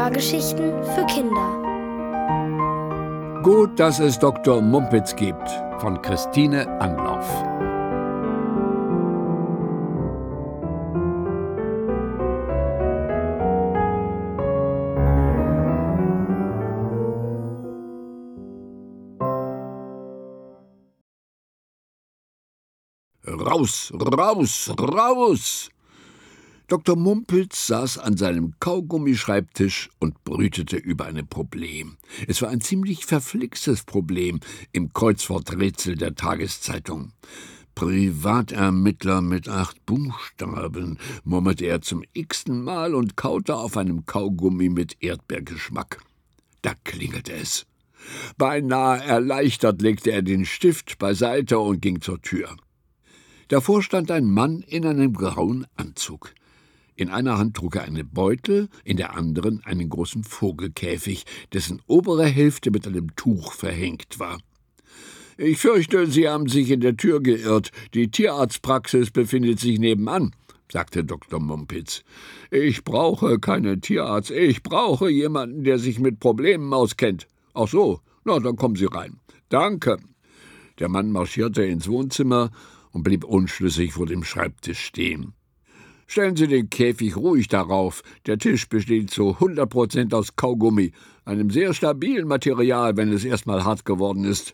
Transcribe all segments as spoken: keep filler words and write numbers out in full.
Hörgeschichten für Kinder. Gut, dass es Doktor Mumpitz gibt, von Christine Anlauf. Raus, raus, raus! Doktor Mumpitz saß an seinem Kaugummischreibtisch und brütete über ein Problem. Es war ein ziemlich verflixtes Problem im Kreuzworträtsel der Tageszeitung. Privatermittler mit acht Buchstaben, murmelte er zum x-ten Mal und kaute auf einem Kaugummi mit Erdbeergeschmack. Da klingelte es. Beinahe erleichtert legte er den Stift beiseite und ging zur Tür. Davor stand ein Mann in einem grauen Anzug. In einer Hand trug er einen Beutel, in der anderen einen großen Vogelkäfig, dessen obere Hälfte mit einem Tuch verhängt war. »Ich fürchte, Sie haben sich in der Tür geirrt. Die Tierarztpraxis befindet sich nebenan«, sagte Doktor Mumpitz. »Ich brauche keinen Tierarzt. Ich brauche jemanden, der sich mit Problemen auskennt.« »Ach so, na, dann kommen Sie rein.« »Danke.« Der Mann marschierte ins Wohnzimmer und blieb unschlüssig vor dem Schreibtisch stehen. »Stellen Sie den Käfig ruhig darauf. Der Tisch besteht zu hundert Prozent aus Kaugummi, einem sehr stabilen Material, wenn es erstmal hart geworden ist.«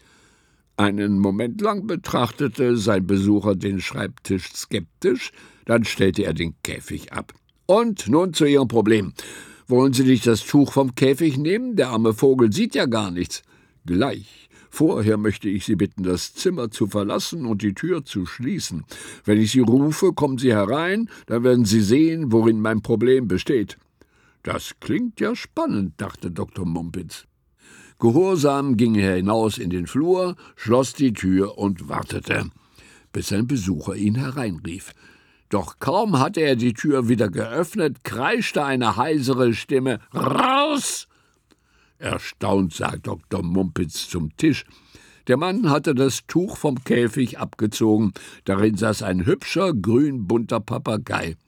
Einen Moment lang betrachtete sein Besucher den Schreibtisch skeptisch, dann stellte er den Käfig ab. »Und nun zu Ihrem Problem. Wollen Sie nicht das Tuch vom Käfig nehmen? Der arme Vogel sieht ja gar nichts.« »Gleich. Vorher möchte ich Sie bitten, das Zimmer zu verlassen und die Tür zu schließen. Wenn ich Sie rufe, kommen Sie herein, dann werden Sie sehen, worin mein Problem besteht.« »Das klingt ja spannend«, dachte Doktor Mumpitz. Gehorsam ging er hinaus in den Flur, schloss die Tür und wartete, bis sein Besucher ihn hereinrief. Doch kaum hatte er die Tür wieder geöffnet, kreischte eine heisere Stimme: »Raus!« Erstaunt sah Doktor Mumpitz zum Tisch. Der Mann hatte das Tuch vom Käfig abgezogen. Darin saß ein hübscher, grün-bunter Papagei.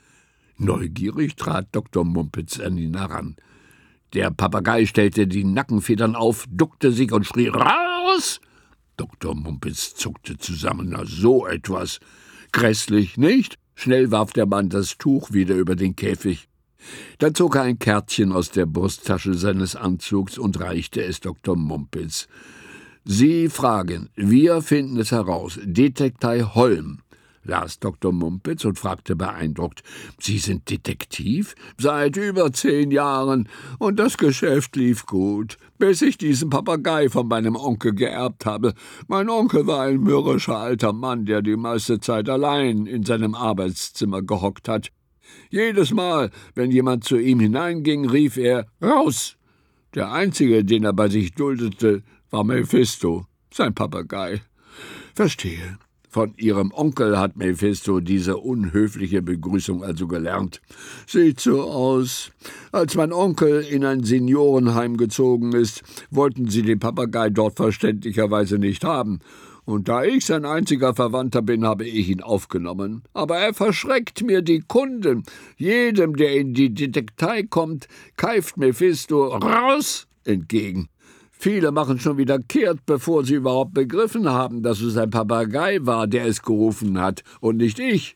Neugierig trat Doktor Mumpitz an ihn heran. Der Papagei stellte die Nackenfedern auf, duckte sich und schrie: »Raus!« Doktor Mumpitz zuckte zusammen. »Na, so etwas. Grässlich, nicht?« Schnell warf der Mann das Tuch wieder über den Käfig. Dann zog er ein Kärtchen aus der Brusttasche seines Anzugs und reichte es Doktor Mumpitz. »Sie fragen, wir finden es heraus. Detektei Holm«, las Doktor Mumpitz und fragte beeindruckt. »Sie sind Detektiv?« »Seit über zehn Jahren, und das Geschäft lief gut, bis ich diesen Papagei von meinem Onkel geerbt habe. Mein Onkel war ein mürrischer alter Mann, der die meiste Zeit allein in seinem Arbeitszimmer gehockt hat. Jedes Mal, wenn jemand zu ihm hineinging, rief er: »Raus!« Der einzige, den er bei sich duldete, war Mephisto, sein Papagei. »Verstehe. Von Ihrem Onkel hat Mephisto diese unhöfliche Begrüßung also gelernt. Sieht so aus. Als mein Onkel in ein Seniorenheim gezogen ist, wollten sie den Papagei dort verständlicherweise nicht haben. Und da ich sein einziger Verwandter bin, habe ich ihn aufgenommen. Aber er verschreckt mir die Kunden. Jedem, der in die Detektei kommt, keift Mephisto »Raus!« entgegen. Viele machen schon wieder kehrt, bevor sie überhaupt begriffen haben, dass es ein Papagei war, der es gerufen hat, und nicht ich.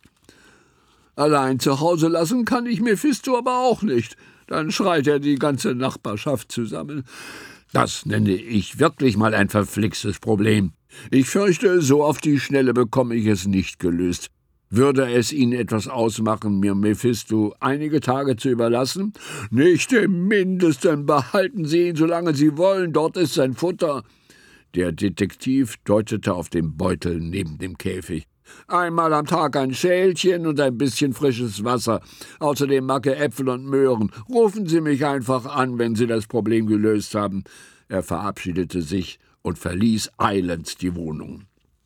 Allein zu Hause lassen kann ich Mephisto aber auch nicht. Dann schreit er die ganze Nachbarschaft zusammen. Das nenne ich wirklich mal ein verflixtes Problem. Ich fürchte, so auf die Schnelle bekomme ich es nicht gelöst. Würde es Ihnen etwas ausmachen, mir Mephisto einige Tage zu überlassen? »Nicht im Mindesten. Behalten Sie ihn, solange Sie wollen. Dort ist sein Futter.« Der Detektiv deutete auf den Beutel neben dem Käfig. »Einmal am Tag ein Schälchen und ein bisschen frisches Wasser. Außerdem mag er Äpfel und Möhren. Rufen Sie mich einfach an, wenn Sie das Problem gelöst haben.« Er verabschiedete sich und verließ eilends die Wohnung.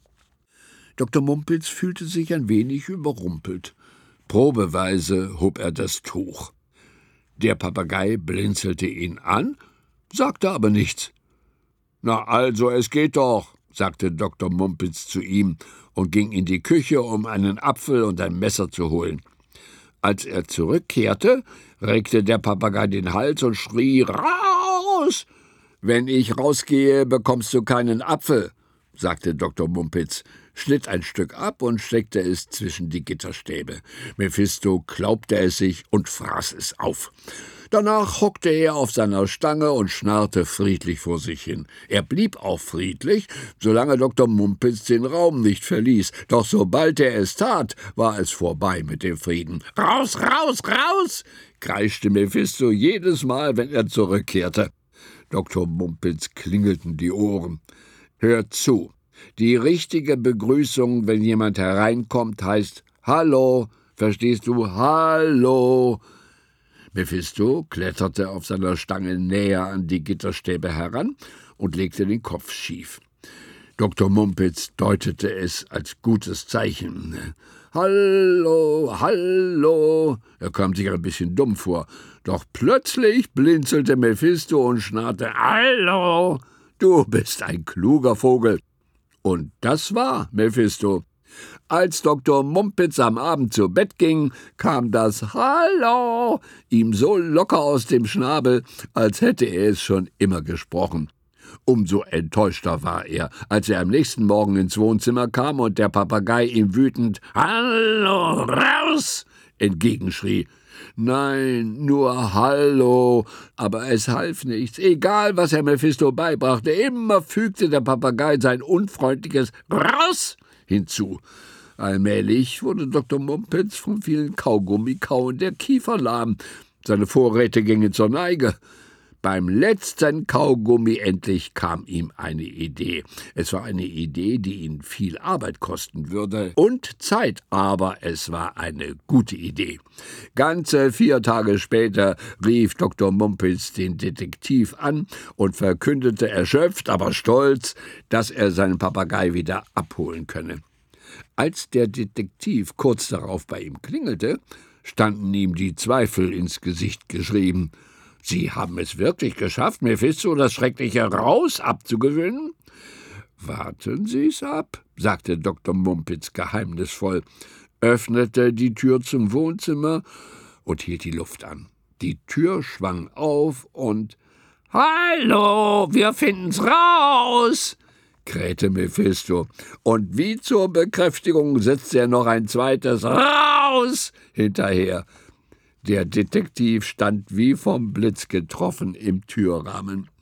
Doktor Mumpitz fühlte sich ein wenig überrumpelt. Probeweise hob er das Tuch. Der Papagei blinzelte ihn an, sagte aber nichts. »Na also, es geht doch«, sagte Doktor Mumpitz zu ihm und ging in die Küche, um einen Apfel und ein Messer zu holen. Als er zurückkehrte, reckte der Papagei den Hals und schrie: »Raus! Wenn ich rausgehe, bekommst du keinen Apfel«, sagte Doktor Mumpitz, schnitt ein Stück ab und steckte es zwischen die Gitterstäbe. Mephisto klaubte es sich und fraß es auf. Danach hockte er auf seiner Stange und schnarrte friedlich vor sich hin. Er blieb auch friedlich, solange Doktor Mumpitz den Raum nicht verließ. Doch sobald er es tat, war es vorbei mit dem Frieden. »Raus, raus, raus!« kreischte Mephisto jedes Mal, wenn er zurückkehrte. Doktor Mumpitz klingelten die Ohren. »Hör zu. Die richtige Begrüßung, wenn jemand hereinkommt, heißt »Hallo«. Verstehst du? »Hallo«. Mephisto kletterte auf seiner Stange näher an die Gitterstäbe heran und legte den Kopf schief. Doktor Mumpitz deutete es als gutes Zeichen. »Hallo, hallo«, er kam sich ein bisschen dumm vor, doch plötzlich blinzelte Mephisto und schnarrte: »Hallo, du bist ein kluger Vogel.« Und das war Mephisto. Als Doktor Mumpitz am Abend zu Bett ging, kam das »Hallo« ihm so locker aus dem Schnabel, als hätte er es schon immer gesprochen. Umso enttäuschter war er, als er am nächsten Morgen ins Wohnzimmer kam und der Papagei ihm wütend »Hallo, raus!« entgegenschrie. Nein, nur »Hallo«, aber es half nichts. Egal, was Herr Mephisto beibrachte, immer fügte der Papagei sein unfreundliches »Raus« hinzu. Allmählich wurde Doktor Mumpitz vom vielen Kaugummi-Kauen der Kiefer lahm. Seine Vorräte gingen zur Neige. Beim letzten Kaugummi endlich kam ihm eine Idee. Es war eine Idee, die ihn viel Arbeit kosten würde und Zeit, aber es war eine gute Idee. Ganze vier Tage später rief Doktor Mumpitz den Detektiv an und verkündete erschöpft, aber stolz, dass er seinen Papagei wieder abholen könne. Als der Detektiv kurz darauf bei ihm klingelte, standen ihm die Zweifel ins Gesicht geschrieben. »Sie haben es wirklich geschafft, Mephisto das schreckliche Raus abzugewöhnen?« »Warten Sie's ab«, sagte Doktor Mumpitz geheimnisvoll, öffnete die Tür zum Wohnzimmer und hielt die Luft an. Die Tür schwang auf und »Hallo, wir finden's raus«, krähte Mephisto. Und wie zur Bekräftigung setzte er noch ein zweites »Raus« hinterher. Der Detektiv stand wie vom Blitz getroffen im Türrahmen.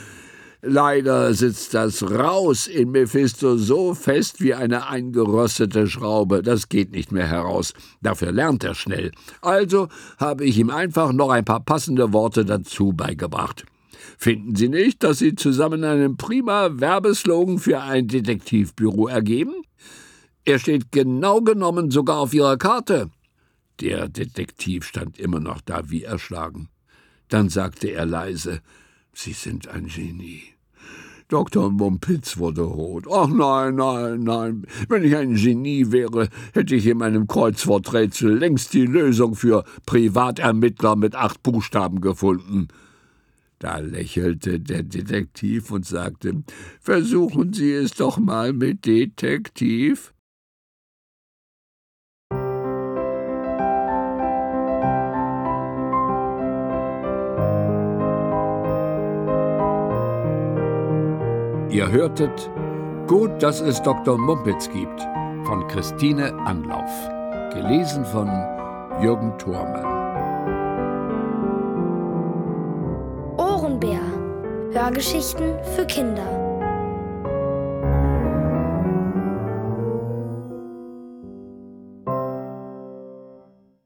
Leider sitzt das Raus in Mephisto so fest wie eine eingerostete Schraube. Das geht nicht mehr heraus. Dafür lernt er schnell. Also habe ich ihm einfach noch ein paar passende Worte dazu beigebracht. Finden Sie nicht, dass Sie zusammen einen prima Werbeslogan für ein Detektivbüro ergeben? Er steht genau genommen sogar auf Ihrer Karte. Der Detektiv stand immer noch da wie erschlagen. Dann sagte er leise: »Sie sind ein Genie.« Doktor Mumpitz wurde rot. »Ach nein, nein, nein, wenn ich ein Genie wäre, hätte ich in meinem Kreuzworträtsel längst die Lösung für Privatermittler mit acht Buchstaben gefunden.« Da lächelte der Detektiv und sagte: »Versuchen Sie es doch mal mit Detektiv.« Ihr hörtet »Gut, dass es Doktor Mumpitz gibt« von Christine Anlauf, gelesen von Jürgen Thormann. Ohrenbär. Hörgeschichten für Kinder.